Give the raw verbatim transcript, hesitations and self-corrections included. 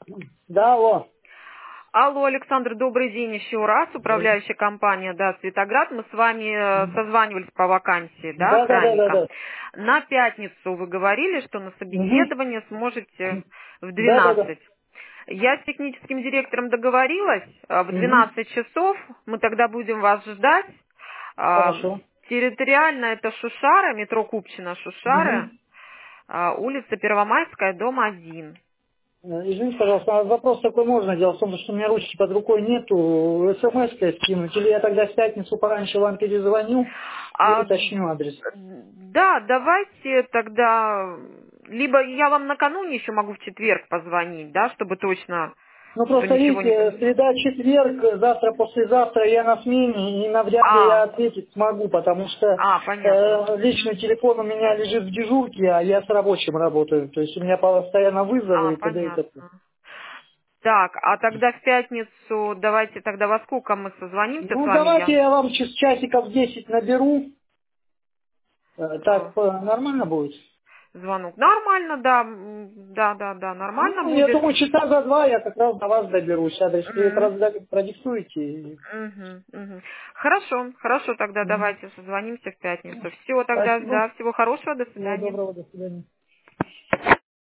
Да, алло. Алло, Александр, добрый день еще раз. Управляющая компания, да, Светоград. Мы с вами э, созванивались по вакансии, да, Да, да, да, да, охранника. да. На пятницу вы говорили, что на Угу. собеседование сможете в Да, да, да. двенадцать. Я с техническим директором договорилась. э, В Угу. двенадцать часов мы тогда будем вас ждать. А, Хорошо. Территориально это Шушара, метро Купчино, Шушара, Угу. а, улица Первомайская, дом один. Извините, пожалуйста, а вопрос такой можно. Дело в том, что у меня ручки под рукой нету. СМС-кой скинуть. Или я тогда в пятницу пораньше вам перезвоню и А, уточню адрес. да, давайте тогда, либо я вам накануне еще могу в четверг позвонить, да, чтобы точно, Ну, что просто ничего не... видите, среда, четверг, завтра, послезавтра я на смене, и навряд ли я А, ответить смогу, потому что а, понятно. э, личный телефон у меня лежит в дежурке, а я с рабочим работаю. То есть у меня постоянно А, вызовы и т.д. и т.п. понятно. Так, а тогда в пятницу, давайте тогда во сколько мы созвонимся с Ну, вами, давайте я... я вам через часиков десять наберу. Э, а, Так, э, нормально будет? звонок. Нормально, да, м, да, да, да, нормально Ну, я будет. думаю, часа за два я как раз до вас доберусь. Адрес вы М, разда- продиктуете. мгм, мгм. Хорошо, хорошо, тогда Мгм. давайте созвонимся в пятницу. Всего тогда, Спасибо. да, всего хорошего, до Всего свидания. доброго, до свидания.